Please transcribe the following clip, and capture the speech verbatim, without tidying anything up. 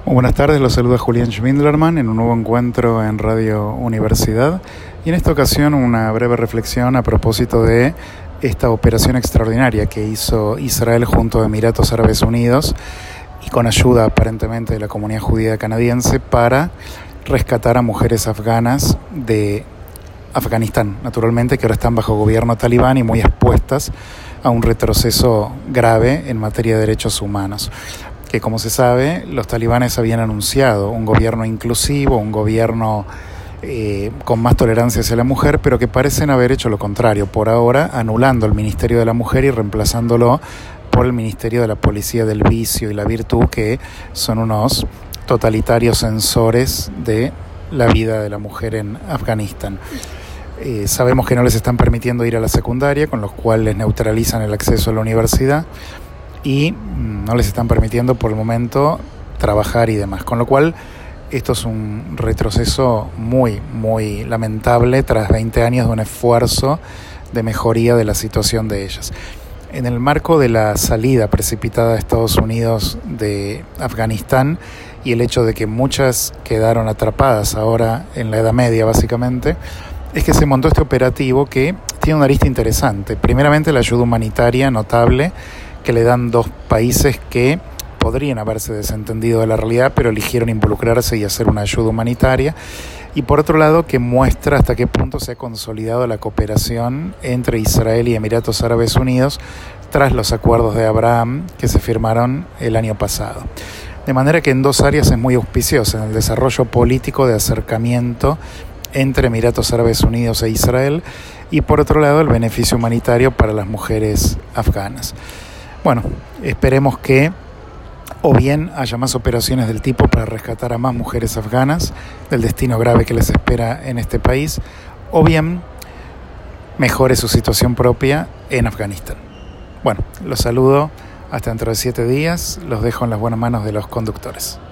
Buenas tardes, los saluda Julián Schmidlerman en un nuevo encuentro en Radio Universidad y en esta ocasión una breve reflexión a propósito de esta operación extraordinaria que hizo Israel junto a Emiratos Árabes Unidos y con ayuda aparentemente de la comunidad judía canadiense para rescatar a mujeres afganas de Afganistán, naturalmente, que ahora están bajo gobierno talibán y muy expuestas a un retroceso grave en materia de derechos humanos. Que como se sabe, los talibanes habían anunciado un gobierno inclusivo, un gobierno eh, con más tolerancia hacia la mujer, pero que parecen haber hecho lo contrario, por ahora anulando el Ministerio de la Mujer y reemplazándolo por el Ministerio de la Policía del Vicio y la Virtud, que son unos totalitarios censores de la vida de la mujer en Afganistán. Eh, sabemos que no les están permitiendo ir a la secundaria, con lo cual les neutralizan el acceso a la universidad y no les están permitiendo por el momento trabajar y demás, con lo cual esto es un retroceso muy, muy lamentable tras veinte años de un esfuerzo de mejoría de la situación de ellas. En el marco de la salida precipitada de Estados Unidos de Afganistán y el hecho de que muchas quedaron atrapadas ahora en la Edad Media básicamente, es que se montó este operativo que tiene una arista interesante. Primeramente, la ayuda humanitaria notable que le dan dos países que podrían haberse desentendido de la realidad, pero eligieron involucrarse y hacer una ayuda humanitaria. Y por otro lado, que muestra hasta qué punto se ha consolidado la cooperación entre Israel y Emiratos Árabes Unidos tras los acuerdos de Abraham que se firmaron el año pasado. De manera que en dos áreas es muy auspiciosa, en el desarrollo político de acercamiento entre Emiratos Árabes Unidos e Israel, y por otro lado el beneficio humanitario para las mujeres afganas. Bueno, esperemos que o bien haya más operaciones del tipo para rescatar a más mujeres afganas del destino grave que les espera en este país, o bien mejore su situación propia en Afganistán. Bueno, los saludo hasta dentro de siete días, los dejo en las buenas manos de los conductores.